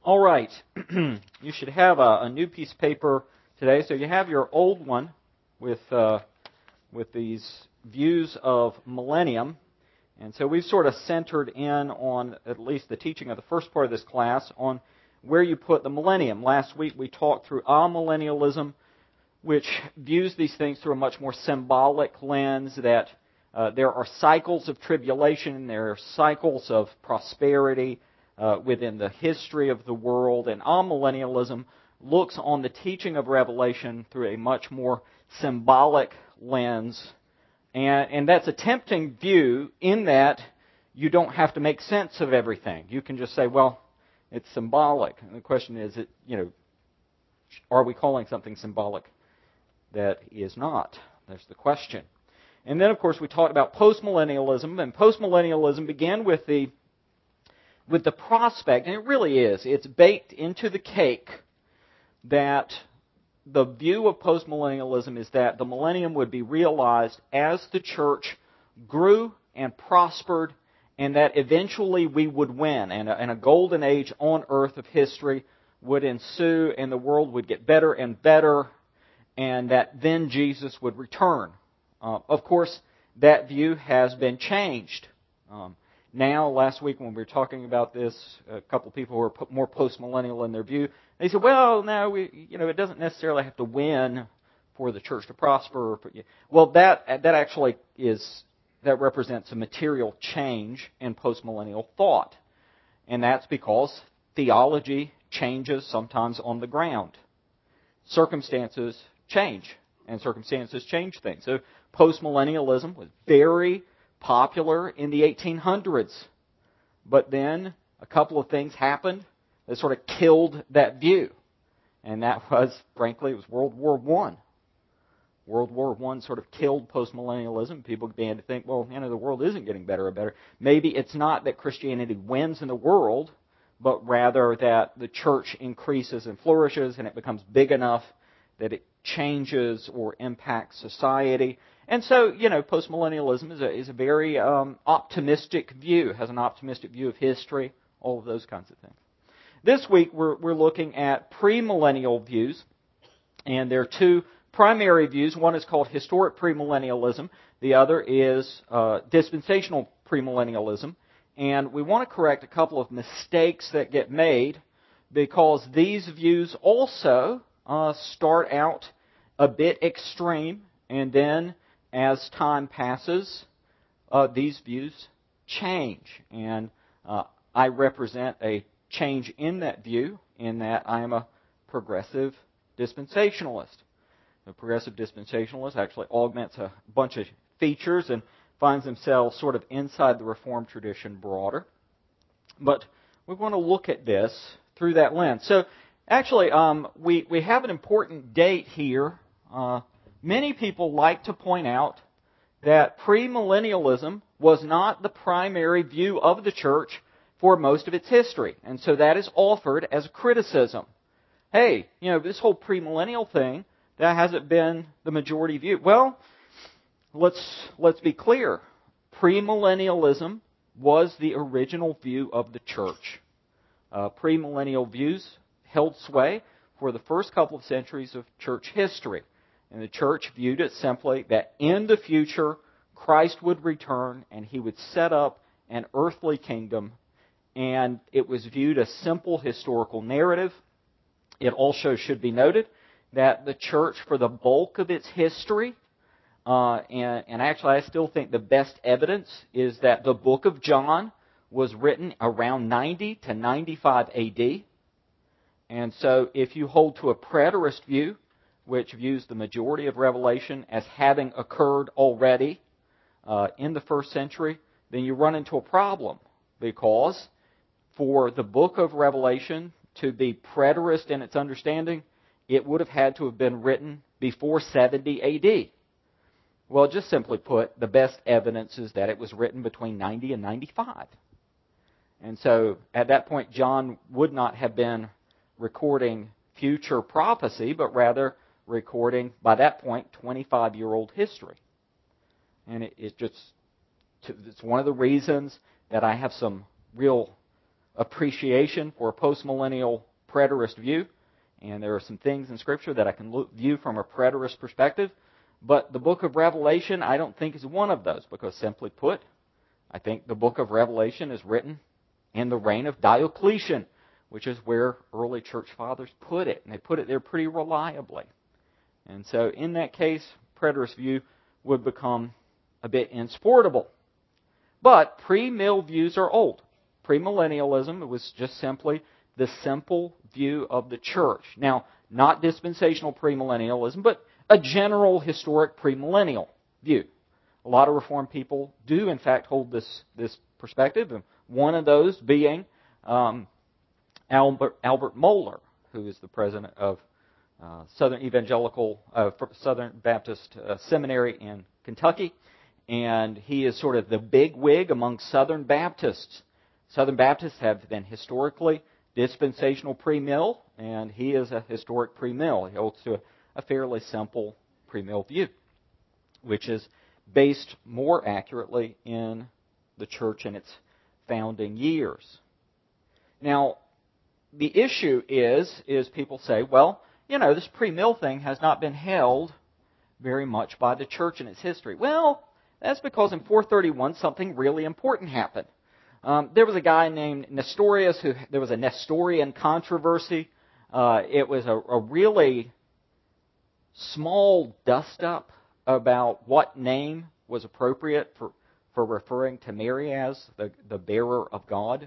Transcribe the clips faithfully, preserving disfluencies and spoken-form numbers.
All right. You should have a, a new piece of paper today. So you have your old one with uh, with these views of millennium. And so we've sort of centered in on at least the teaching of the first part of this class on where you put the millennium. Last week we talked through amillennialism, which views these things through a much more symbolic lens, that uh, there are cycles of tribulation, there are cycles of prosperity uh, within the history of the world, and amillennialism looks on the teaching of Revelation through a much more symbolic lens. And, and that's a tempting view in that you don't have to make sense of everything. You can just say, well, it's symbolic. And the question is, it, you know, are we calling something symbolic that is not? That's the question. And then, of course, we talked about postmillennialism, and postmillennialism began with the with the prospect, and it really is, it's baked into the cake, that the view of postmillennialism is that the millennium would be realized as the church grew and prospered, and that eventually we would win, and a, and a golden age on earth of history would ensue, and the world would get better and better, and that then Jesus would return. Uh, of course, that view has been changed. Um, now, last week when we were talking about this, a couple of people who were more postmillennial in their view, they said, well, no, we, you know, it doesn't necessarily have to win for the church to prosper. Well, that that actually is, that represents a material change in postmillennial thought. And that's because theology changes sometimes on the ground. Circumstances change, and circumstances change things. So postmillennialism was very popular in the eighteen hundreds. But then a couple of things happened that sort of killed that view. And that was, frankly, it was World War One. World War One sort of killed postmillennialism. People began to think, well, you know, the world isn't getting better and better. Maybe it's not that Christianity wins in the world, but rather that the church increases and flourishes and it becomes big enough that it changes or impacts society. And so, you know, postmillennialism is a, is a very um, optimistic view, has an optimistic view of history, all of those kinds of things. This week we're, we're looking at premillennial views, and there are two primary views. One is called historic premillennialism. The other is uh, dispensational premillennialism. And we want to correct a couple of mistakes that get made, because these views also uh, start out a bit extreme, and then as time passes, uh, these views change. And uh, I represent a change in that view, in that I am a progressive dispensationalist. A progressive dispensationalist actually augments a bunch of features and finds themselves sort of inside the Reformed tradition broader. But we want to look at this through that lens. So actually, um, we, we have an important date here. Uh, many people like to point out that premillennialism was not the primary view of the church for most of its history. And so that is offered as a criticism. Hey, you know, this whole premillennial thing, that hasn't been the majority view. Well, let's let's be clear. Premillennialism was the original view of the church. Uh, premillennial views held sway for the first couple of centuries of church history. And the church viewed it simply that in the future, Christ would return and He would set up an earthly kingdom. And it was viewed as simple historical narrative. It also should be noted that the church, for the bulk of its history, uh, and, and actually I still think the best evidence is that the book of John was written around ninety to ninety-five A D. And so if you hold to a preterist view, which views the majority of Revelation as having occurred already uh, in the first century, then you run into a problem, because for the book of Revelation to be preterist in its understanding, it would have had to have been written before seventy A D. Well, just simply put, the best evidence is that it was written between ninety and ninety-five. And so at that point, John would not have been recording future prophecy, but rather recording, by that point, twenty-five-year-old history. And it, it just, it's one of the reasons that I have some real appreciation for a postmillennial preterist view, and there are some things in Scripture that I can look, view from a preterist perspective. But the book of Revelation, I don't think is one of those, because simply put, I think the book of Revelation is written in the reign of Diocletian, which is where early church fathers put it, and they put it there pretty reliably. And so in that case, preterist view would become a bit insupportable. But pre-mill views are old. Premillennialism was just simply the simple view of the church. Now, not dispensational premillennialism, but a general historic premillennial view. A lot of Reformed people do, in fact, hold this, this perspective, and one of those being um, Albert, Albert Mohler, who is the president of uh, Southern Evangelical, uh, Southern Baptist uh, Seminary in Kentucky, and he is sort of the big wig among Southern Baptists. Southern Baptists have been historically dispensational pre-mill, and he is a historic pre-mill. He holds to a, a fairly simple pre-mill view, which is based more accurately in the church in its founding years. Now, the issue is, is people say, well, you know, this pre-mill thing has not been held very much by the church in its history. Well, that's because in four thirty-one something really important happened. Um, there was a guy named Nestorius who, there was a Nestorian controversy. Uh, it was a, a really small dust-up about what name was appropriate for, for referring to Mary as, the, the bearer of God.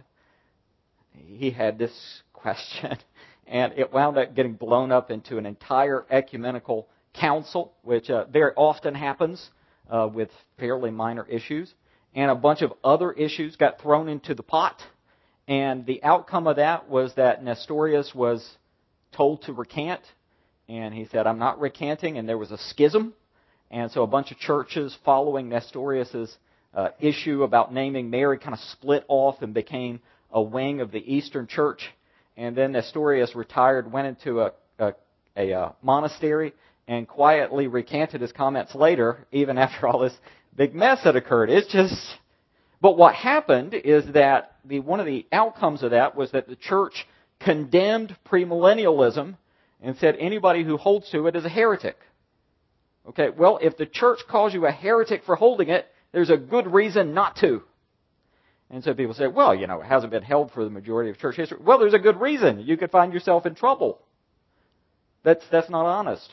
He had this question, and it wound up getting blown up into an entire ecumenical council, which uh, very often happens uh, with fairly minor issues. And a bunch of other issues got thrown into the pot. And the outcome of that was that Nestorius was told to recant. And he said, I'm not recanting. And there was a schism. And so a bunch of churches following Nestorius' uh, issue about naming Mary kind of split off and became a wing of the Eastern Church. And then Nestorius retired, went into a, a, a, a monastery, and quietly recanted his comments later, even after all this big mess had occurred. It's just, but what happened is that the one of the outcomes of that was that the church condemned premillennialism and said anybody who holds to it is a heretic. Okay, well, if the church calls you a heretic for holding it, there's a good reason not to. And so people say, well, you know, it hasn't been held for the majority of church history. Well, there's a good reason. You could find yourself in trouble. That's that's not honest.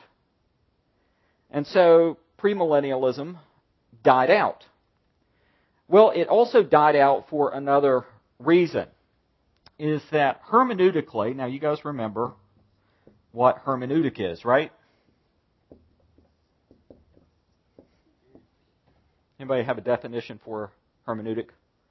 And so premillennialism died out. Well, it also died out for another reason, is that hermeneutically, now you guys remember what hermeneutic is, right? Anybody have a definition for hermeneutic?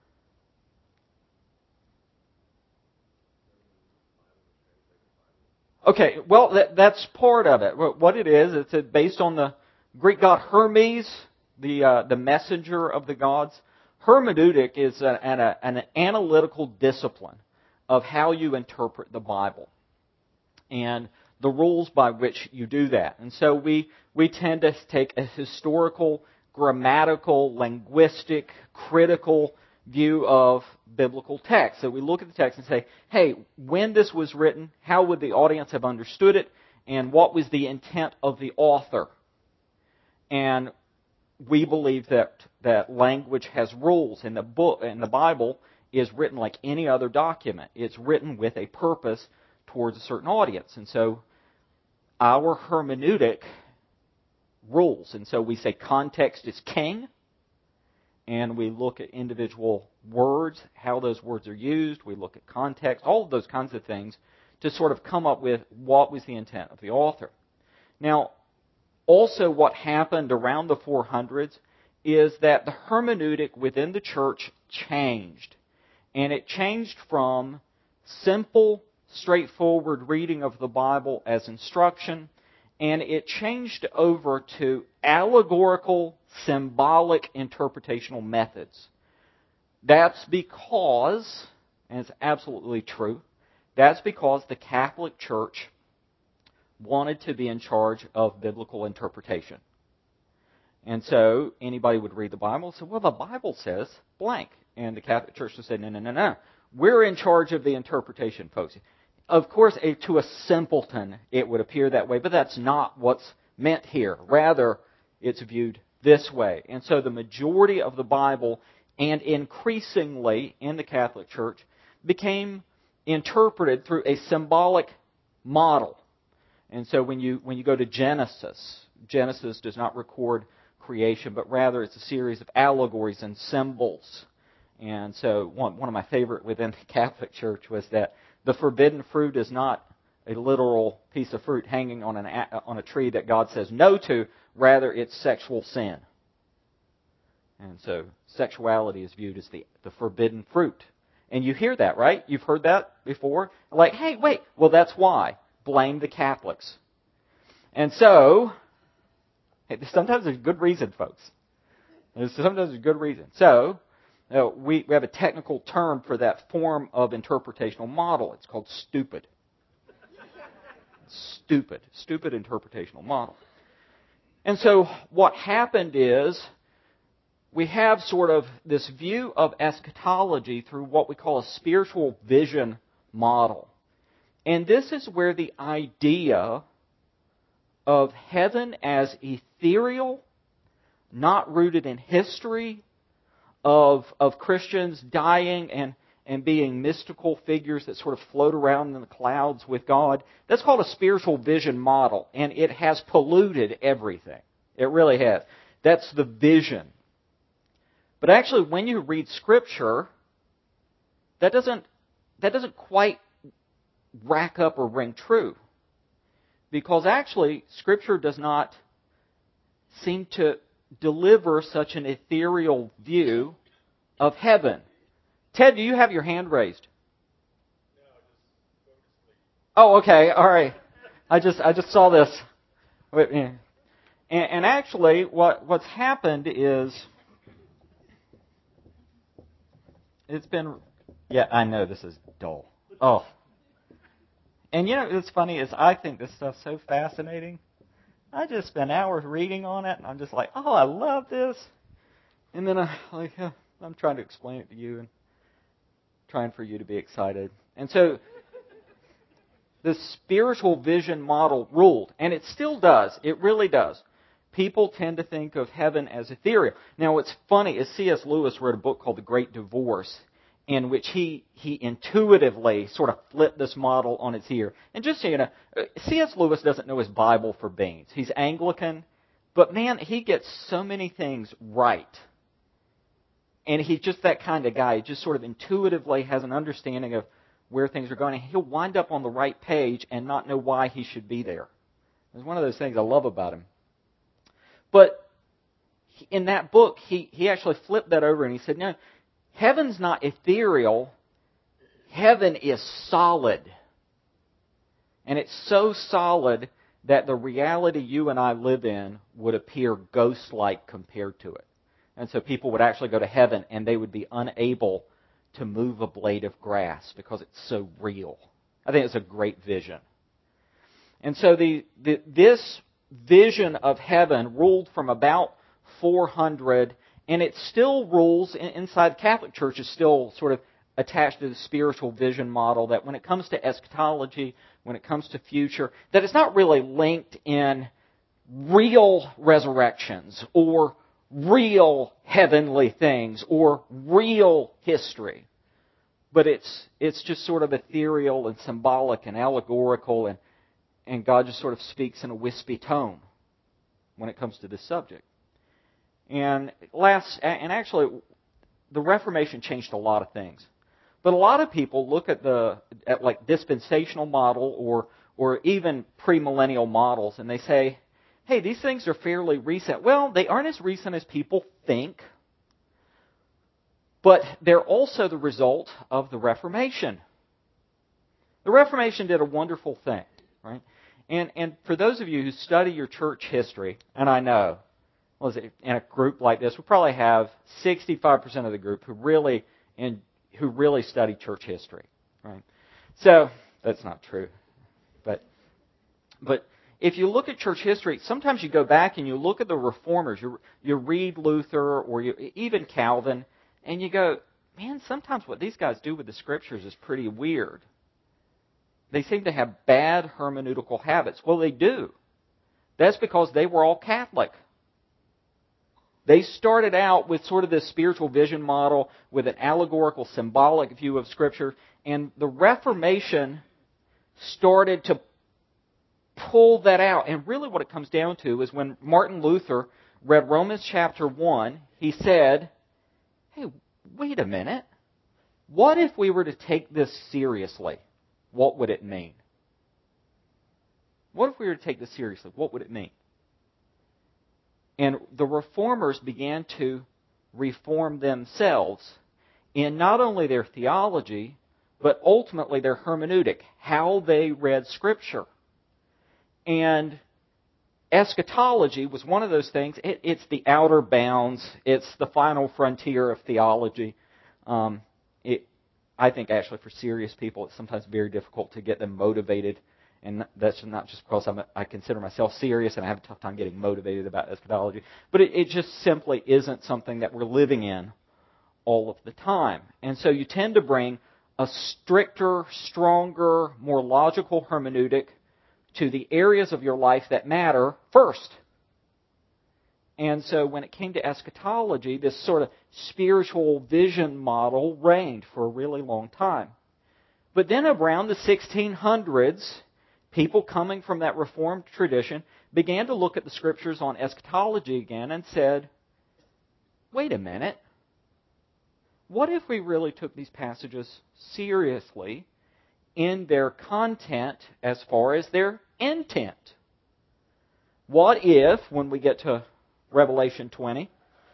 Okay, well, that, that's part of it. What it is, it's based on the Greek god Hermes, the uh, the messenger of the gods. Hermeneutic is a, an, a, an analytical discipline of how you interpret the Bible and the rules by which you do that. And so we we tend to take a historical, grammatical, linguistic, critical view of biblical text. So we look at the text and say, hey, when this was written, how would the audience have understood it, and what was the intent of the author? And we believe that, that language has rules, and the book and the Bible is written like any other document. It's written with a purpose towards a certain audience. And so our hermeneutic rules. And so we say context is king, and we look at individual words, how those words are used. We look at context, all of those kinds of things to sort of come up with what was the intent of the author. Now, also what happened around the four hundreds is that the hermeneutic within the church changed. And it changed from simple, straightforward reading of the Bible as instruction, and it changed over to allegorical, symbolic interpretational methods. That's because, and it's absolutely true, that's because the Catholic Church wanted to be in charge of biblical interpretation. And so anybody would read the Bible and say, well, the Bible says blank. And the Catholic Church would say, no, no, no, no. we're in charge of the interpretation, folks. Of course, a, to a simpleton, it would appear that way, but that's not what's meant here. Rather, it's viewed this way. And so the majority of the Bible, and increasingly in the Catholic Church, became interpreted through a symbolic model. And so when you when you go to Genesis, Genesis does not record creation, but rather it's a series of allegories and symbols. And so one, one of my favorite within the Catholic Church was that the forbidden fruit is not a literal piece of fruit hanging on an on a tree that God says no to. Rather, it's sexual sin. And so sexuality is viewed as the, the forbidden fruit. And you hear that, right? You've heard that before? Like, hey, wait, well, that's why. Blame the Catholics. And so, hey, sometimes there's good reason, folks. There's sometimes there's good reason. So, you know, we, we have a technical term for that form of interpretational model. It's called stupid. Stupid. Stupid interpretational model. And so what happened is we have sort of this view of eschatology through what we call a spiritual vision model. And this is where the idea of heaven as ethereal, not rooted in history, of, of Christians dying and, and being mystical figures that sort of float around in the clouds with God, that's called a spiritual vision model. And it has polluted everything. It really has. That's the vision. But actually, when you read Scripture, that doesn't, that doesn't quite rack up or ring true. Because actually, Scripture does not seem to deliver such an ethereal view of heaven. Ted, do you have your hand raised? Oh, okay, all right. I just I just saw this. And, and actually, what what's happened is it's been. Yeah, I know this is dull. Oh. And you know what's funny is I think this stuff's so fascinating. I just spend hours reading on it, and I'm just like, oh, I love this. And then I like uh, I'm trying to explain it to you and trying for you to be excited. And so the spiritual vision model ruled, and it still does. It really does. People tend to think of heaven as ethereal. Now, what's funny is C S Lewis wrote a book called The Great Divorce, in which he, he intuitively sort of flipped this model on its ear. And just so you know, C S Lewis doesn't know his Bible for beans. He's Anglican, but man, he gets so many things right. And he's just that kind of guy. He just sort of intuitively has an understanding of where things are going. And he'll wind up on the right page and not know why he should be there. It's one of those things I love about him. But in that book, he, he actually flipped that over and he said, no, heaven's not ethereal. Heaven is solid. And it's so solid that the reality you and I live in would appear ghost-like compared to it. And so people would actually go to heaven and they would be unable to move a blade of grass because it's so real. I think it's a great vision. And so the, the this vision of heaven ruled from about four hundred, and it still rules inside the Catholic Church, is still sort of attached to the spiritual vision model that when it comes to eschatology, when it comes to future, that it's not really linked in real resurrections or real heavenly things or real history. But it's it's just sort of ethereal and symbolic and allegorical, and, and God just sort of speaks in a wispy tone when it comes to this subject. And last, and actually, the Reformation changed a lot of things. But a lot of people look at the at like dispensational model or or even premillennial models, and they say, hey, these things are fairly recent. Well, they aren't as recent as people think, but they're also the result of the Reformation. The Reformation did a wonderful thing, right? And and for those of you who study your church history, and I know, well, in a group like this, we probably have sixty-five percent of the group who really in, who really study church history, right? So that's not true, but but. If you look at church history, sometimes you go back and you look at the reformers. You, you read Luther or you, even Calvin, and you go, man, sometimes what these guys do with the Scriptures is pretty weird. They seem to have bad hermeneutical habits. Well, they do. That's because they were all Catholic. They started out with sort of this spiritual vision model with an allegorical, symbolic view of Scripture, and the Reformation started to pull that out. And really what it comes down to is when Martin Luther read Romans chapter one, he said, hey, wait a minute. What if we were to take this seriously? What would it mean? What if we were to take this seriously? What would it mean? And the reformers began to reform themselves in not only their theology, but ultimately their hermeneutic, how they read Scripture. And eschatology was one of those things. It, it's the outer bounds. It's the final frontier of theology. Um, it, I think actually for serious people, it's sometimes very difficult to get them motivated. And that's not just because I'm a, I consider myself serious and I have a tough time getting motivated about eschatology. But it, it just simply isn't something that we're living in all of the time. And so you tend to bring a stricter, stronger, more logical hermeneutic to the areas of your life that matter first. And so when it came to eschatology, this sort of spiritual vision model reigned for a really long time. But then around the sixteen hundreds, people coming from that Reformed tradition began to look at the Scriptures on eschatology again and said, wait a minute, what if we really took these passages seriously in their content as far as their intent? What if, when we get to Revelation twenty,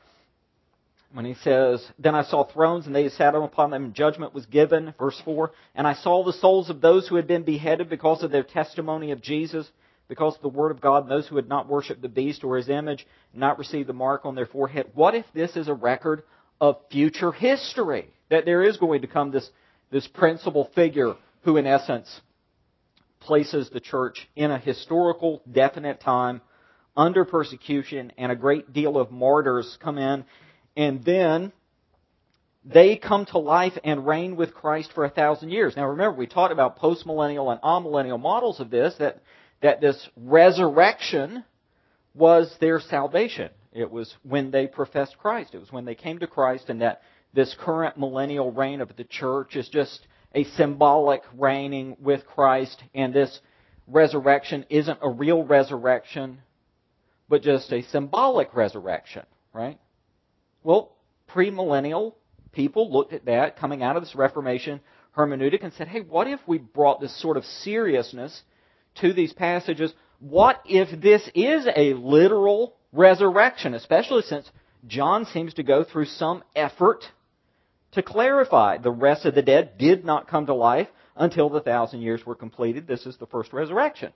when he says, then I saw thrones and they sat upon them and judgment was given, verse four, and I saw the souls of those who had been beheaded because of their testimony of Jesus, because of the word of God, and those who had not worshipped the beast or his image, and not received the mark on their forehead. What if this is a record of future history? That there is going to come this, this principal figure who in essence places the church in a historical, definite time, under persecution, and a great deal of martyrs come in. And then they come to life and reign with Christ for a thousand years. Now remember, we talked about postmillennial and amillennial models of this, that, that this resurrection was their salvation. It was when they professed Christ. It was when they came to Christ, and that this current millennial reign of the church is just a symbolic reigning with Christ, and this resurrection isn't a real resurrection, but just a symbolic resurrection, right? Well, premillennial people looked at that coming out of this Reformation hermeneutic and said, hey, what if we brought this sort of seriousness to these passages? What if this is a literal resurrection, especially since John seems to go through some effort to clarify the rest of the dead did not come to life until the thousand years were completed. This is the first resurrection.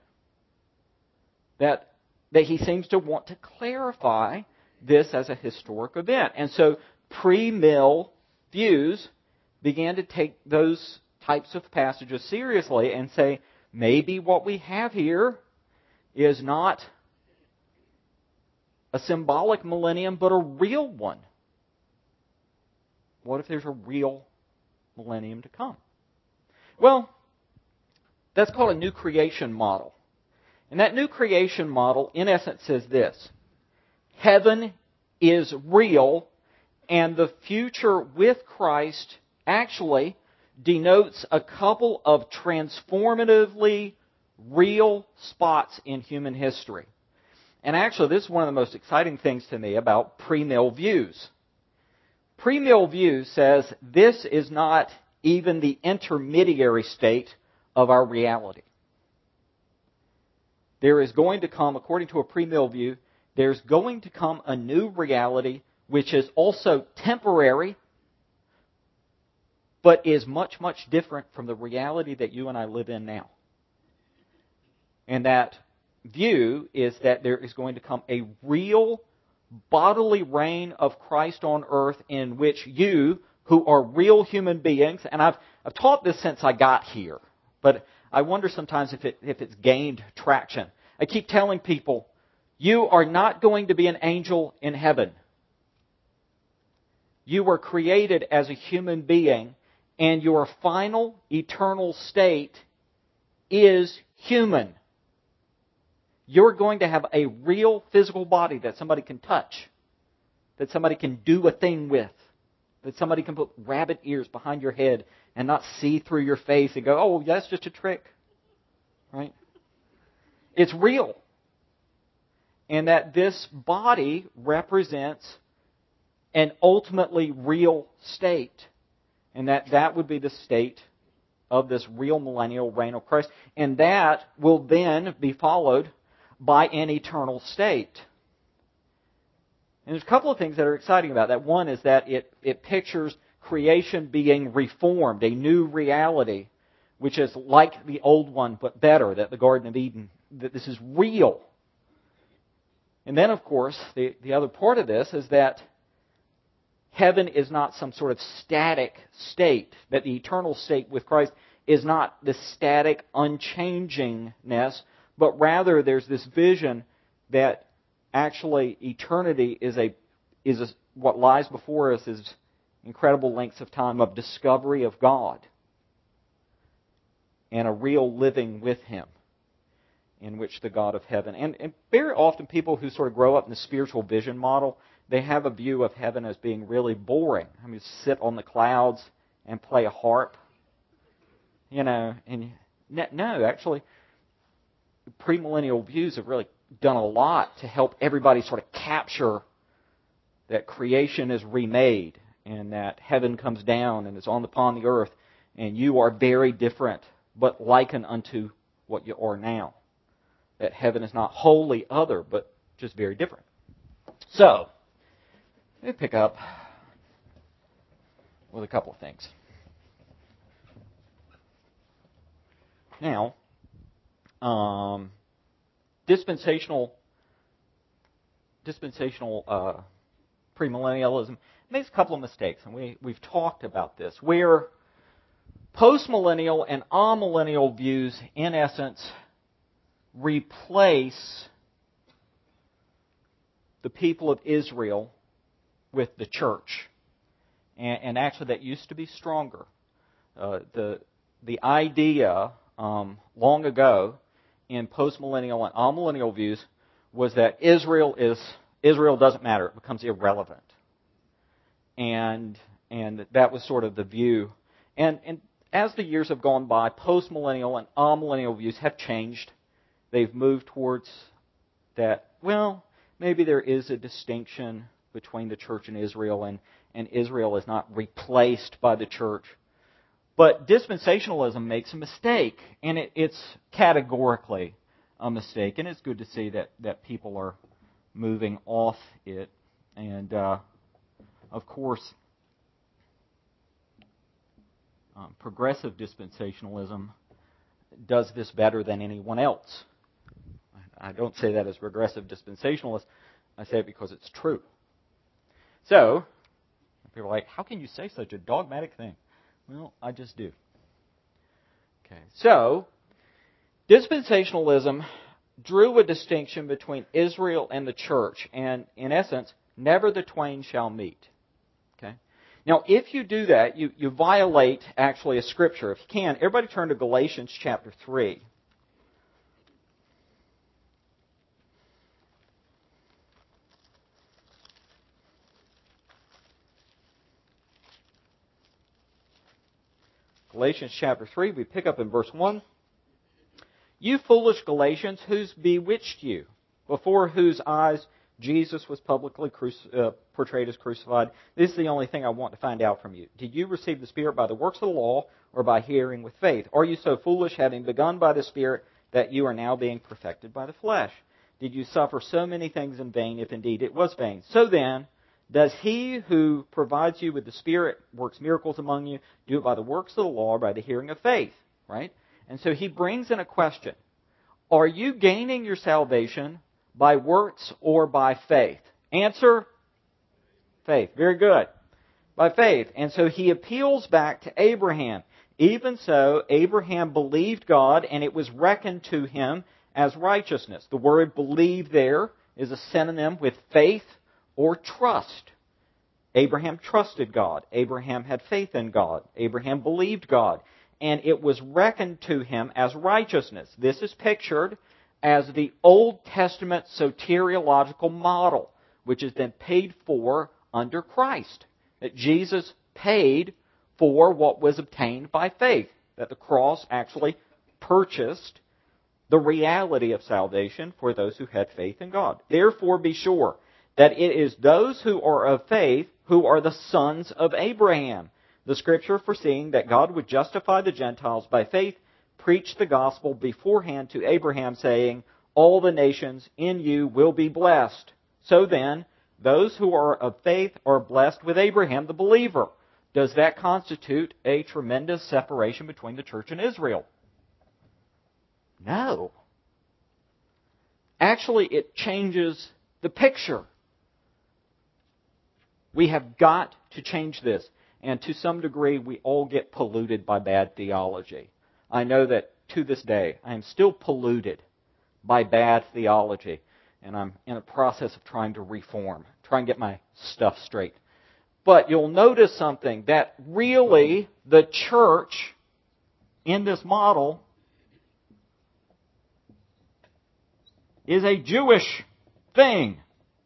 That, that he seems to want to clarify this as a historic event. And so pre-mill views began to take those types of passages seriously and say, maybe what we have here is not a symbolic millennium, but a real one. What if there's a real millennium to come? Well, that's called a new creation model. And that new creation model, in essence, says this: heaven is real, and the future with Christ actually denotes a couple of transformatively real spots in human history. And actually, this is one of the most exciting things to me about pre-mill views. Pre-mill view says this is not even the intermediary state of our reality. There is going to come, according to a pre-mill view, there's going to come a new reality which is also temporary, but is much, much different from the reality that you and I live in now. And that view is that there is going to come a real bodily reign of Christ on earth in which you, who are real human beings, and I've, I've taught this since I got here, but I wonder sometimes if it, if it's gained traction. I keep telling people, you are not going to be an angel in heaven. You were created as a human being, and your final eternal state is human. You're going to have a real physical body that somebody can touch, that somebody can do a thing with, that somebody can put rabbit ears behind your head and not see through your face and go, oh, that's just a trick. Right? It's real. And that this body represents an ultimately real state. And that that would be the state of this real millennial reign of Christ. And that will then be followed by an eternal state. And there's a couple of things that are exciting about that. One is that it, it pictures creation being reformed, a new reality, which is like the old one but better, that the Garden of Eden, that this is real. And then, of course, the, the other part of this is that heaven is not some sort of static state, that the eternal state with Christ is not the static unchangingness, but rather there's this vision that actually eternity is a is a, what lies before us is incredible lengths of time of discovery of God and a real living with Him, in which the God of heaven. And, and very often people who sort of grow up in the spiritual vision model, they have a view of heaven as being really boring. I mean, sit on the clouds and play a harp. You know, and no, actually, premillennial views have really done a lot to help everybody sort of capture that creation is remade and that heaven comes down and is on upon the earth and you are very different, but likened unto what you are now. That heaven is not wholly other, but just very different. So, let me pick up with a couple of things. Now, um, dispensational dispensational uh, premillennialism makes a couple of mistakes, and we, we've talked about this, where postmillennial and amillennial views, in essence, replace the people of Israel with the church. And, and actually that used to be stronger. Uh, the the idea um, long ago in postmillennial and amillennial views was that Israel is Israel doesn't matter. It becomes irrelevant. And and that was sort of the view. And, and as the years have gone by, postmillennial and amillennial views have changed. They've moved towards that, well, maybe there is a distinction between the church and Israel, and, and Israel is not replaced by the church. But dispensationalism makes a mistake, and it, it's categorically a mistake, and it's good to see that, that people are moving off it. And, uh, of course, um, progressive dispensationalism does this better than anyone else. I don't say that as regressive dispensationalist. I say it because it's true. So, people are like, how can you say such a dogmatic thing? Well, I just do. Okay. So, dispensationalism drew a distinction between Israel and the church, and in essence, never the twain shall meet. Okay. Now, if you do that, you, you violate actually a scripture. If you can, everybody turn to Galatians chapter three. Galatians chapter three, we pick up in verse one. You foolish Galatians, who's bewitched you, before whose eyes Jesus was publicly cruci- uh, portrayed as crucified? This is the only thing I want to find out from you. Did you receive the Spirit by the works of the law or by hearing with faith? Are you so foolish, having begun by the Spirit, that you are now being perfected by the flesh? Did you suffer so many things in vain, if indeed it was vain? So then, does he who provides you with the Spirit, works miracles among you, do it by the works of the law or by the hearing of faith? Right? And so he brings in a question. Are you gaining your salvation by works or by faith? Answer, faith. Very good. By faith. And so he appeals back to Abraham. Even so, Abraham believed God, and it was reckoned to him as righteousness. The word believe there is a synonym with faith or trust. Abraham trusted God. Abraham had faith in God. Abraham believed God. And it was reckoned to him as righteousness. This is pictured as the Old Testament soteriological model, which has been paid for under Christ. That Jesus paid for what was obtained by faith. That the cross actually purchased the reality of salvation for those who had faith in God. Therefore, be sure that it is those who are of faith who are the sons of Abraham. The Scripture, foreseeing that God would justify the Gentiles by faith, preached the gospel beforehand to Abraham, saying, all the nations in you will be blessed. So then, those who are of faith are blessed with Abraham, the believer. Does that constitute a tremendous separation between the church and Israel? No. Actually, it changes the picture. We have got to change this. And to some degree, we all get polluted by bad theology. I know that to this day, I am still polluted by bad theology. And I'm in a process of trying to reform, try and get my stuff straight. But you'll notice something, that really the church in this model is a Jewish thing.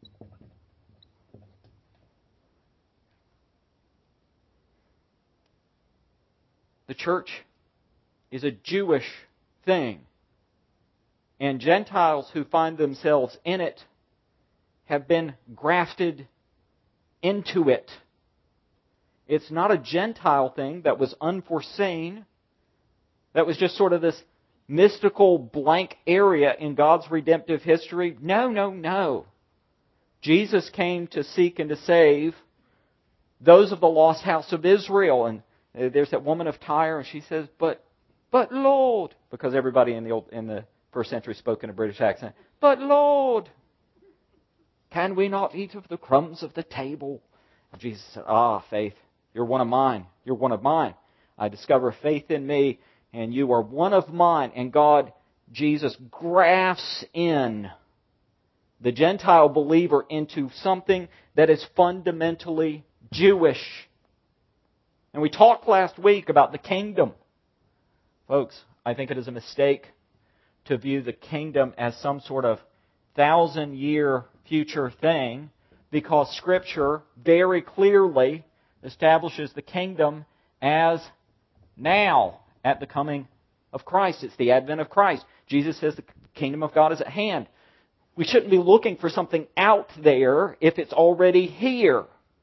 The church is a Jewish thing. And Gentiles who find themselves in it have been grafted into it. It's not a Gentile thing that was unforeseen. That was just sort of this mystical blank area in God's redemptive history. No, no, no. Jesus came to seek and to save those of the lost house of Israel. And there's that woman of Tyre, and she says, but, but Lord, because everybody in the old, in the first century spoke in a British accent, but Lord, can we not eat of the crumbs of the table? And Jesus said, ah, faith, you're one of mine. You're one of mine. I discover faith in me, and you are one of mine. And God, Jesus, grafts in the Gentile believer into something that is fundamentally Jewish. And we talked last week about the kingdom. Folks, I think it is a mistake to view the kingdom as some sort of thousand-year future thing, because Scripture very clearly establishes the kingdom as now, at the coming of Christ. It's the advent of Christ. Jesus says the kingdom of God is at hand. We shouldn't be looking for something out there if it's already here.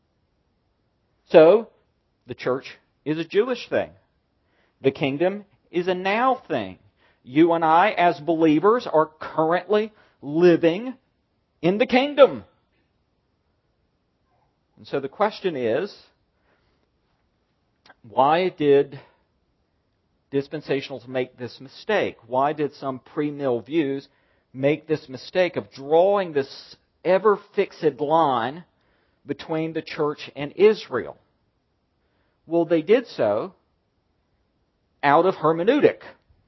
So, the church is a Jewish thing. The kingdom is a now thing. You and I, as believers, are currently living in the kingdom. And so the question is, why did dispensationals make this mistake? Why did some pre-mill views make this mistake of drawing this ever-fixed line between the church and Israel? Well, they did so out of hermeneutic.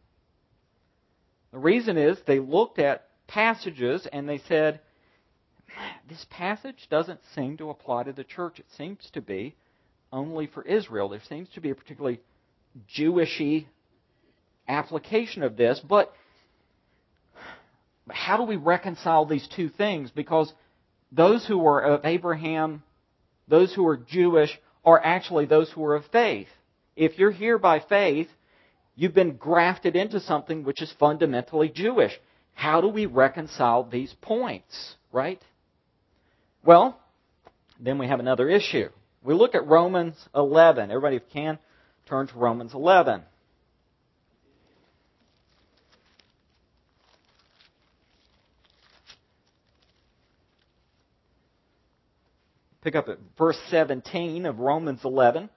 The reason is they looked at passages and they said, this passage doesn't seem to apply to the church. It seems to be only for Israel. There seems to be a particularly Jewishy application of this. But how do we reconcile these two things? Because those who are of Abraham, those who are Jewish, are actually those who are of faith. If you're here by faith, you've been grafted into something which is fundamentally Jewish. How do we reconcile these points, right? Well, then we have another issue. We look at Romans eleven. Everybody, if you can, turn to Romans eleven. Pick up at verse seventeen of Romans eleven.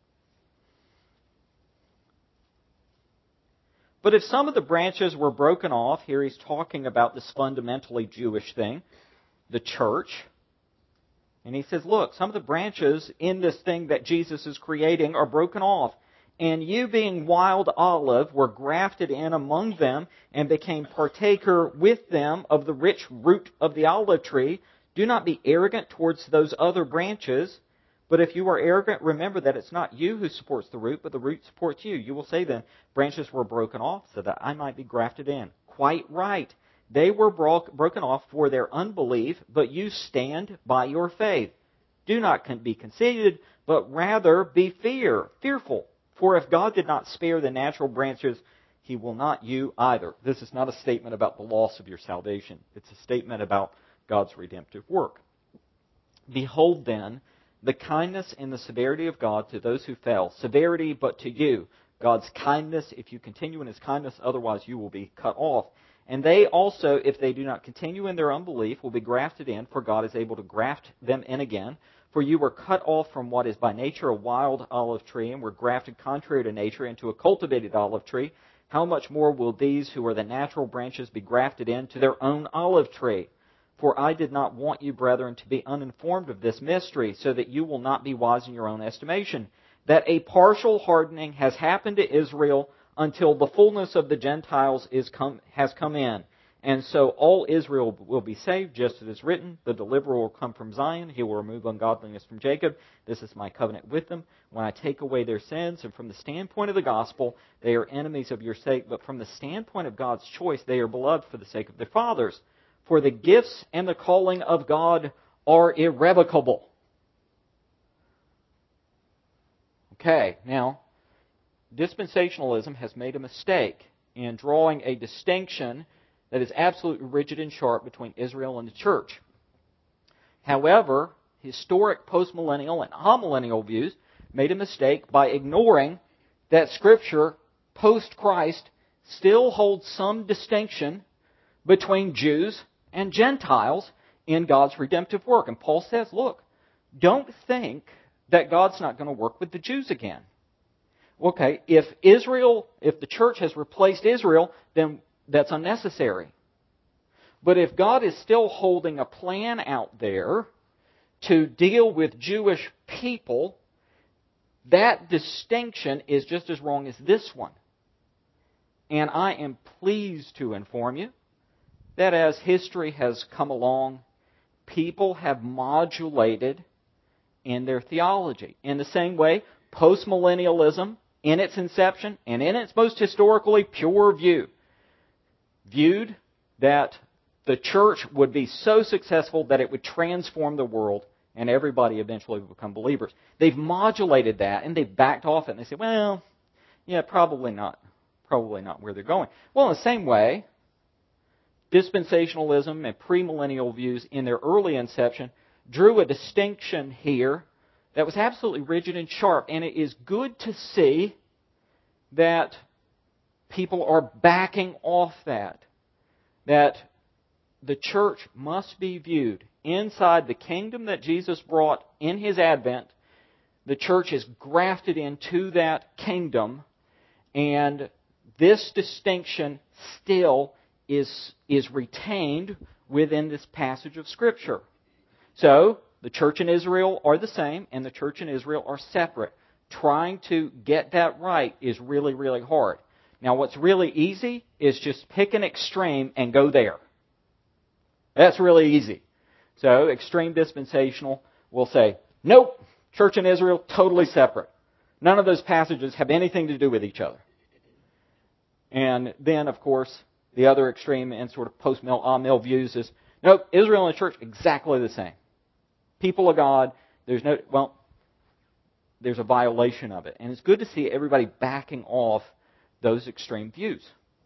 But if some of the branches were broken off, here he's talking about this fundamentally Jewish thing, the church. And he says, look, some of the branches in this thing that Jesus is creating are broken off. And you, being wild olive, were grafted in among them and became partaker with them of the rich root of the olive tree. Do not be arrogant towards those other branches, But if you are arrogant, remember that it's not you who supports the root, but the root supports you. You will say then, branches were broken off so that I might be grafted in. Quite right. They were bro- broken off for their unbelief, but you stand by your faith. Do not con- be conceited, but rather be fear, fearful. For if God did not spare the natural branches, He will not you either. This is not a statement about the loss of your salvation. It's a statement about God's redemptive work. Behold then, the kindness and the severity of God to those who fell. Severity, but to you. God's kindness, if you continue in His kindness, otherwise you will be cut off. And they also, if they do not continue in their unbelief, will be grafted in, for God is able to graft them in again. For you were cut off from what is by nature a wild olive tree, and were grafted contrary to nature into a cultivated olive tree. How much more will these who are the natural branches be grafted into their own olive tree? For I did not want you, brethren, to be uninformed of this mystery, so that you will not be wise in your own estimation, that a partial hardening has happened to Israel until the fullness of the Gentiles is come, has come in. And so all Israel will be saved, just as it is written, the deliverer will come from Zion, He will remove ungodliness from Jacob. This is my covenant with them, when I take away their sins. And from the standpoint of the gospel, they are enemies of your sake, but from the standpoint of God's choice, they are beloved for the sake of their fathers. For the gifts and the calling of God are irrevocable. Okay, now, dispensationalism has made a mistake in drawing a distinction that is absolutely rigid and sharp between Israel and the church. However, historic postmillennial and amillennial views made a mistake by ignoring that Scripture, post-Christ, still holds some distinction between Jews and Gentiles in God's redemptive work. And Paul says, look, don't think that God's not going to work with the Jews again. Okay, if Israel, if the church has replaced Israel, then that's unnecessary. But if God is still holding a plan out there to deal with Jewish people, that distinction is just as wrong as this one. And I am pleased to inform you that as history has come along, people have modulated in their theology. In the same way, postmillennialism, in its inception and in its most historically pure view, viewed that the church would be so successful that it would transform the world and everybody eventually would become believers. They've modulated that and they've backed off it and they say, well, yeah, probably not. Probably not where they're going. Well, in the same way, dispensationalism and premillennial views in their early inception drew a distinction here that was absolutely rigid and sharp. And it is good to see that people are backing off that. That the church must be viewed inside the kingdom that Jesus brought in His advent. The church is grafted into that kingdom. And this distinction still is, is retained within this passage of Scripture. So, the church in Israel are the same, and the church in Israel are separate. Trying to get that right is really, really hard. Now, what's really easy is just pick an extreme and go there. That's really easy. So, extreme dispensational will say, nope, church in Israel, totally separate. None of those passages have anything to do with each other. And then, of course, the other extreme and sort of post-mill, ah-mill views is, nope, Israel and the church, exactly the same. People of God, there's no, well, there's a violation of it. And it's good to see everybody backing off those extreme views.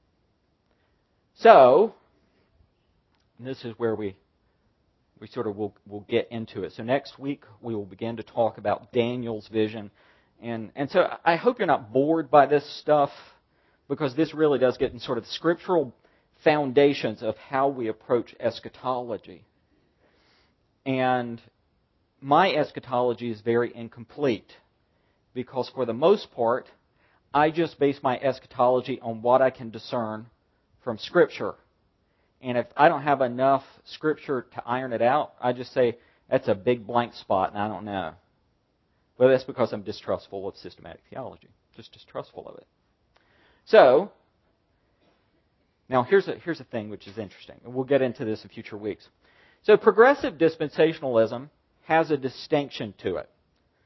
So, this is where we we sort of will will get into it. So next week we will begin to talk about Daniel's vision. And and so I hope you're not bored by this stuff, because this really does get in sort of scriptural foundations of how we approach eschatology. And my eschatology is very incomplete, because for the most part, I just base my eschatology on what I can discern from Scripture. And if I don't have enough Scripture to iron it out, I just say, that's a big blank spot and I don't know. But that's because I'm distrustful of systematic theology. Just distrustful of it. So, now here's a, here's a thing which is interesting. And we'll get into this in future weeks. So progressive dispensationalism has a distinction to it.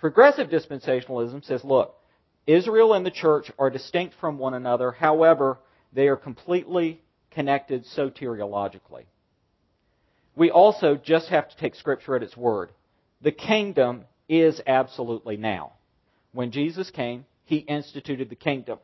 Progressive dispensationalism says, look, Israel and the church are distinct from one another. However, they are completely connected soteriologically. We also just have to take Scripture at its word. The kingdom is absolutely now. When Jesus came, He instituted the kingdom.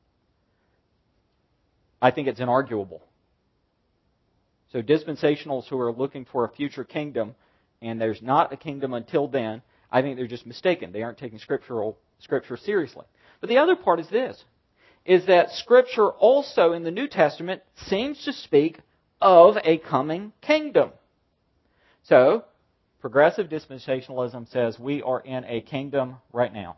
I think it's inarguable. So dispensationals who are looking for a future kingdom, and there's not a kingdom until then, I think they're just mistaken. They aren't taking scriptural Scripture seriously. But the other part is this, is that Scripture also in the New Testament seems to speak of a coming kingdom. So, progressive dispensationalism says we are in a kingdom right now.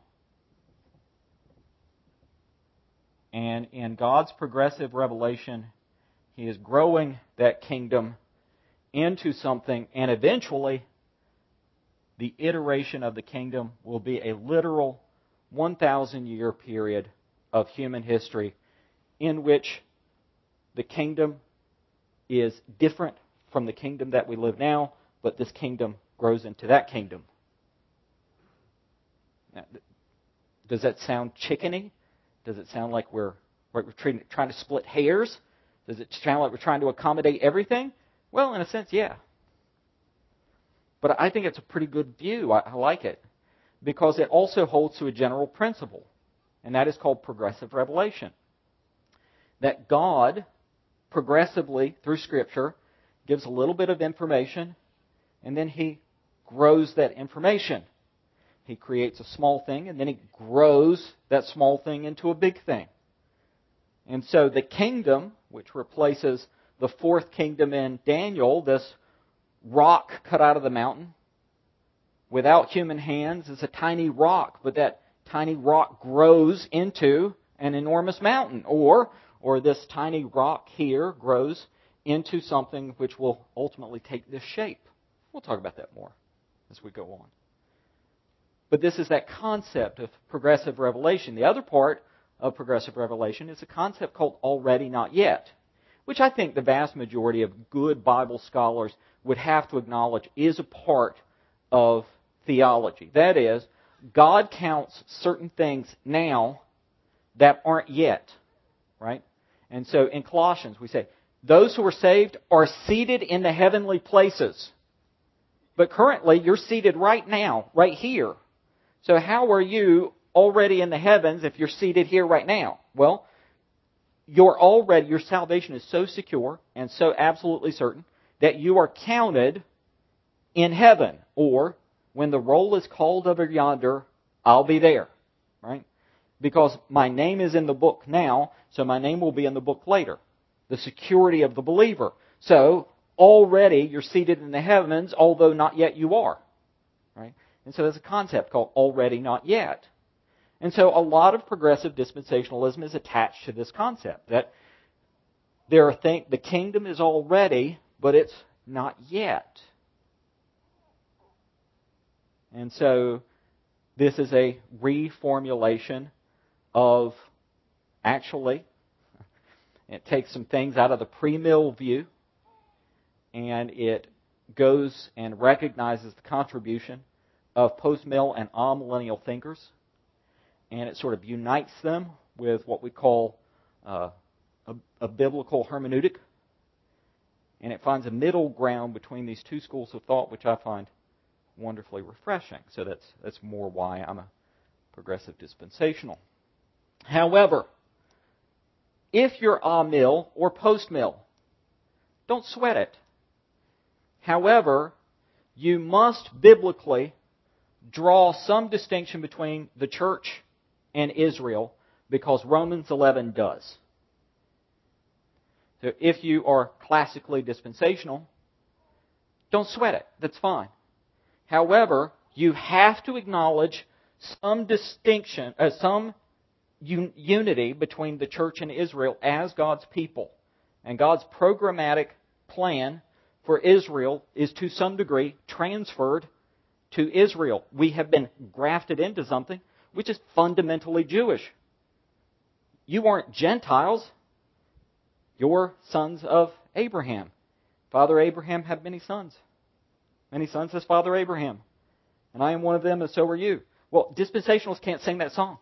And in God's progressive revelation, He is growing that kingdom into something, and eventually the iteration of the kingdom will be a literal one thousand year period of human history in which the kingdom is different from the kingdom that we live now, but this kingdom grows into that kingdom. Now, does that sound chickeny? Does it sound like we're, we're trying, trying to split hairs? Does it sound like we're trying to accommodate everything? Well, in a sense, yeah. But I think it's a pretty good view. I, I like it. Because it also holds to a general principle. And that is called progressive revelation. That God, progressively, through Scripture, gives a little bit of information, and then He grows that information. He creates a small thing, and then He grows that small thing into a big thing. And so the kingdom, which replaces the fourth kingdom in Daniel, this rock cut out of the mountain, without human hands, is a tiny rock, but that tiny rock grows into an enormous mountain. Or, or this tiny rock here grows into something which will ultimately take this shape. We'll talk about that more as we go on. But this is that concept of progressive revelation. The other part of progressive revelation is a concept called already not yet, which I think the vast majority of good Bible scholars would have to acknowledge is a part of theology. That is, God counts certain things now that aren't yet, right? And so in Colossians we say, those who are saved are seated in the heavenly places. But currently you're seated right now, right here. So how are you already in the heavens if you're seated here right now? Well, you're already, your salvation is so secure and so absolutely certain that you are counted in heaven. Or, when the roll is called over yonder, I'll be there. Right? Because my name is in the book now, so my name will be in the book later. The security of the believer. So, already you're seated in the heavens, although not yet you are. Right? And so there's a concept called already not yet. And so a lot of progressive dispensationalism is attached to this concept. That there are things, the kingdom is already, but it's not yet. And so this is a reformulation of, actually, it takes some things out of the pre-mill view, and it goes and recognizes the contribution of post-mill and amillennial thinkers, and it sort of unites them with what we call uh, a, a biblical hermeneutic, and it finds a middle ground between these two schools of thought, which I find wonderfully refreshing. So that's that's more why I'm a progressive dispensational. However, if you're amill or post-mill, don't sweat it. However, you must biblically draw some distinction between the church and Israel, because Romans eleven does. So if you are classically dispensational, don't sweat it. That's fine. However, you have to acknowledge some distinction, uh, some un- unity between the church and Israel as God's people. And God's programmatic plan for Israel is to some degree transferred to Israel. We have been grafted into something which is fundamentally Jewish. You aren't Gentiles. You're sons of Abraham. Father Abraham had many sons. Many sons as Father Abraham. And I am one of them, and so are you. Well, dispensationalists can't sing that song.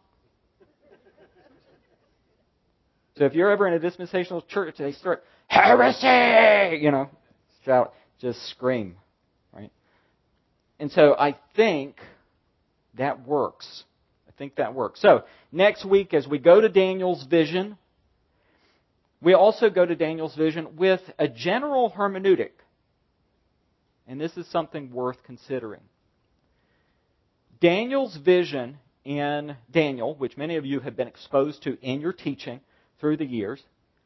So if you're ever in a dispensational church, they start, heresy! You know, shout, just scream, right? And so I think that works. I think that works. So next week, as we go to Daniel's vision, we also go to Daniel's vision with a general hermeneutic. And this is something worth considering. Daniel's vision in Daniel, which many of you have been exposed to in your teaching through the years,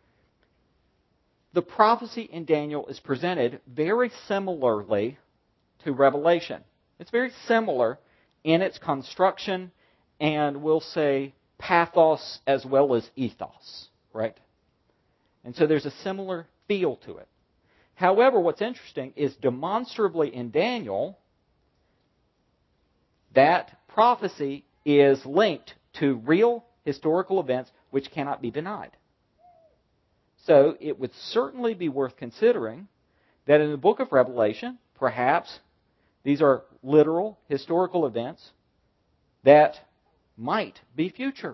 the prophecy in Daniel is presented very similarly to Revelation. It's very similar in its construction and we'll say pathos as well as ethos, right? And so there's a similar feel to it. However, what's interesting is demonstrably in Daniel, that prophecy is linked to real historical events which cannot be denied. So it would certainly be worth considering that in the book of Revelation, perhaps these are literal historical events that might be future.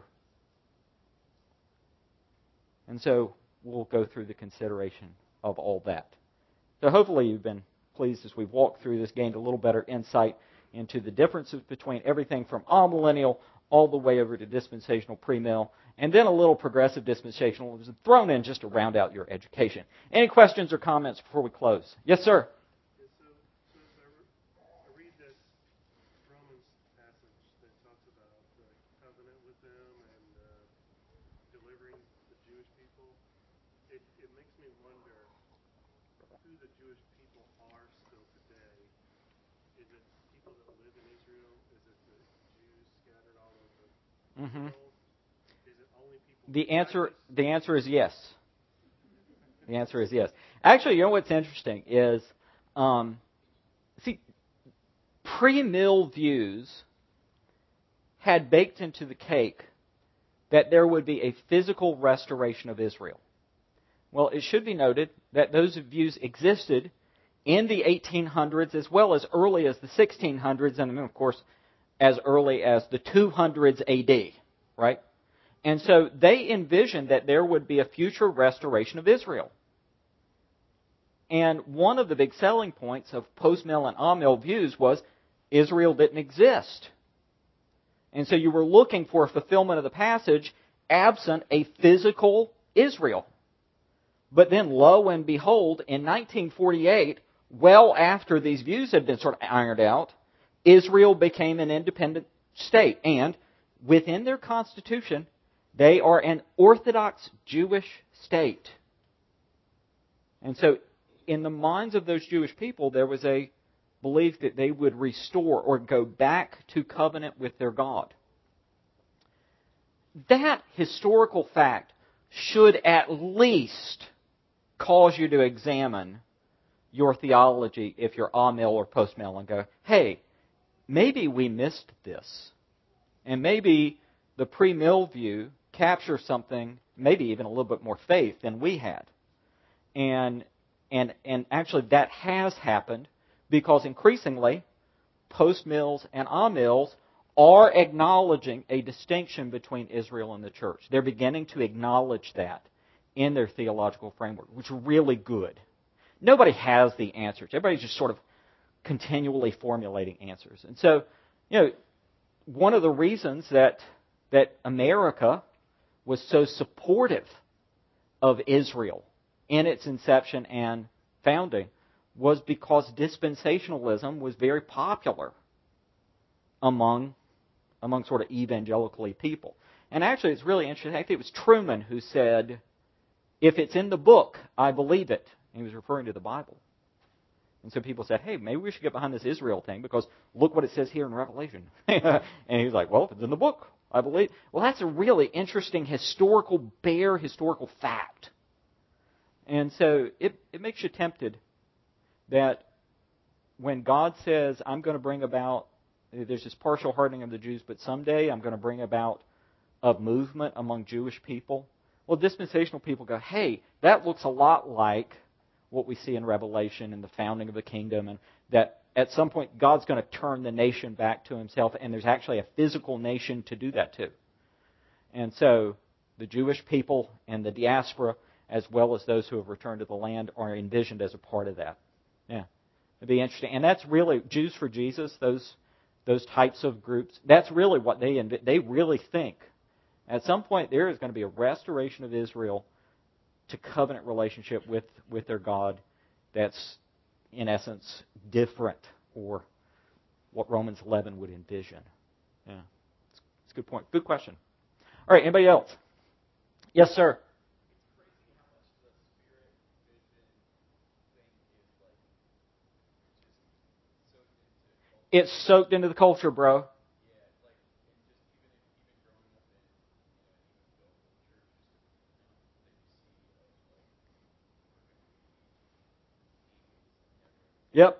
And so we'll go through the consideration of all that. So hopefully you've been pleased as we've walked through this, gained a little better insight into the differences between everything from amillennial all the way over to dispensational premill, and then a little progressive dispensational was thrown in just to round out your education. Any questions or comments before we close? Yes, sir. Yeah, so, so as I, re- I read this Romans passage that talks about the covenant with them and uh, delivering the Jewish people, it, it makes me wonder who the Jewish people are still today. Is it people that live in Israel? Is it the Jews scattered all over the Mm-hmm. world? Is it only people? The answer, the answer is yes. The answer is yes. Actually, you know what's interesting is, um, see, pre-mill views had baked into the cake that there would be a physical restoration of Israel. Well, it should be noted that those views existed in the eighteen hundreds as well as early as the sixteen hundreds, and of course, as early as the two hundreds A D, right? And so they envisioned that there would be a future restoration of Israel. And one of the big selling points of post-mill and amill views was Israel didn't exist. And so you were looking for a fulfillment of the passage absent a physical Israel. But then, lo and behold, in nineteen forty-eight, well after these views had been sort of ironed out, Israel became an independent state. And within their constitution, they are an Orthodox Jewish state. And so, in the minds of those Jewish people, there was a belief that they would restore or go back to covenant with their God. That historical fact should at least cause you to examine your theology if you're amill or post-mill and go, hey, maybe we missed this. And maybe the pre-mill view captures something, maybe even a little bit more faith than we had. And and and actually that has happened because increasingly post-mills and amills are acknowledging a distinction between Israel and the church. They're beginning to acknowledge that in their theological framework, which is really good. Nobody has the answers. Everybody's just sort of continually formulating answers. And so, you know, one of the reasons that that America was so supportive of Israel in its inception and founding was because dispensationalism was very popular among among sort of evangelically people. And actually, it's really interesting. I think it was Truman who said, if it's in the book, I believe it. And he was referring to the Bible. And so people said, hey, maybe we should get behind this Israel thing because look what it says here in Revelation. And he's like, well, if it's in the book, I believe. Well, that's a really interesting historical, bare historical fact. And so it, it makes you tempted that when God says, I'm going to bring about, there's this partial hardening of the Jews, but someday I'm going to bring about a movement among Jewish people. Well, dispensational people go, hey, that looks a lot like what we see in Revelation and the founding of the kingdom, and that at some point, God's going to turn the nation back to himself, and there's actually a physical nation to do that to. And so the Jewish people and the diaspora, as well as those who have returned to the land, are envisioned as a part of that. Yeah, it'd be interesting. And that's really, Jews for Jesus, those those types of groups, that's really what they, they really think. At some point, there is going to be a restoration of Israel to covenant relationship with, with their God that's, in essence, different, or what Romans eleven would envision. Yeah, it's, it's a good point. Good question. All right, anybody else? Yes, sir. It's soaked into the culture, bro. Yep.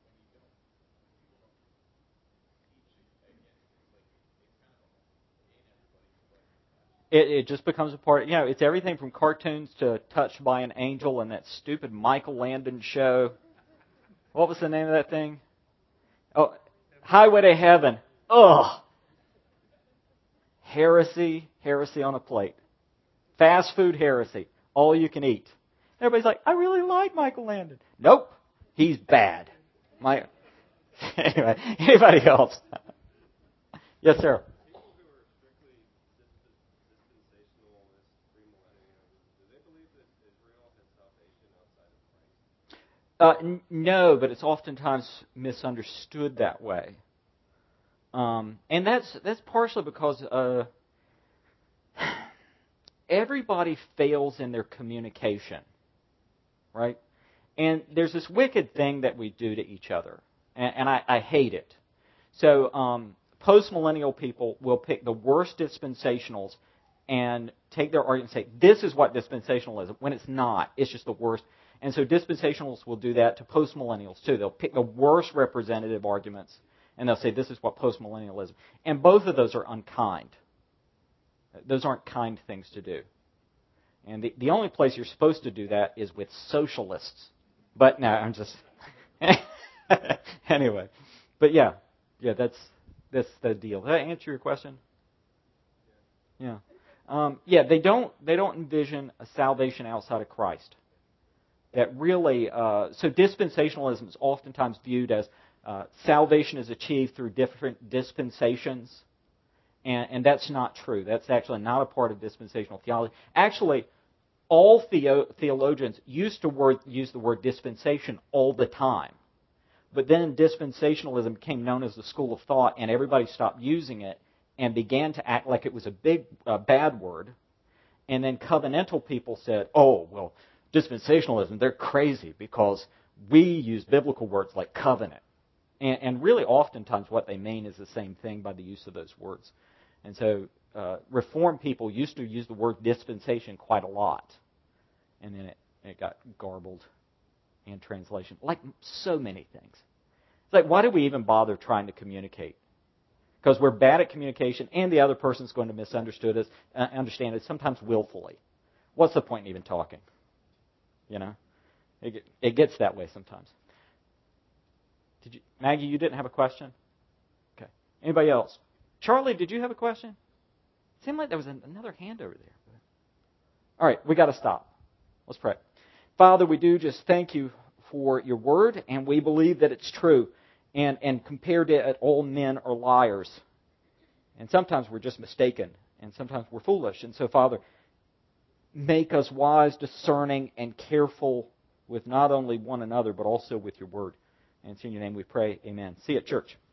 It, it just becomes a part. You know, it's everything from cartoons to Touched by an Angel and that stupid Michael Landon show. What was the name of that thing? Oh, Highway to Heaven. Ugh. Heresy, heresy on a plate. Fast food heresy. All you can eat. Everybody's like, I really like Michael Landon. Nope. He's bad. My, anyway, anybody else? Yes, sir. Uh, n- no, but it's oftentimes misunderstood that way, um, and that's that's partially because uh, everybody fails in their communication, right? And there's this wicked thing that we do to each other, and, and I, I hate it. So um, post-millennial people will pick the worst dispensationals and take their argument and say, this is what dispensationalism, when it's not. It's just the worst. And so dispensationalists will do that to post-millennials too. They'll pick the worst representative arguments, and they'll say, this is what post-millennialism. And both of those are unkind. Those aren't kind things to do. And the, the only place you're supposed to do that is with socialists. But no, I'm just... anyway. But yeah, yeah, that's that's the deal. Did I answer your question? Yeah. Um, yeah, they don't they don't envision a salvation outside of Christ. That really, uh, so dispensationalism is oftentimes viewed as uh, salvation is achieved through different dispensations, and, and that's not true. That's actually not a part of dispensational theology. Actually, all theo- theologians used to word, use the word dispensation all the time. But then dispensationalism became known as the school of thought, and everybody stopped using it and began to act like it was a big, uh, bad word. And then covenantal people said, oh, well, dispensationalism, they're crazy because we use biblical words like covenant. And, and really oftentimes what they mean is the same thing by the use of those words. And so uh, Reformed people used to use the word dispensation quite a lot. And then it, it got garbled in translation, like so many things. It's like, why do we even bother trying to communicate? Because we're bad at communication, and the other person's going to misunderstand us, uh, understand it, sometimes willfully. What's the point in even talking? You know, it, it gets that way sometimes. Did you, Maggie? You didn't have a question? Okay. Anybody else? Charlie, did you have a question? It seemed like there was an, another hand over there. All right, we got to stop. Let's pray. Father, we do just thank you for your word, and we believe that it's true. And, and compared to it, all men are liars. And sometimes we're just mistaken, and sometimes we're foolish. And so, Father, make us wise, discerning, and careful with not only one another, but also with your word. And it's in your name we pray. Amen. See you at church.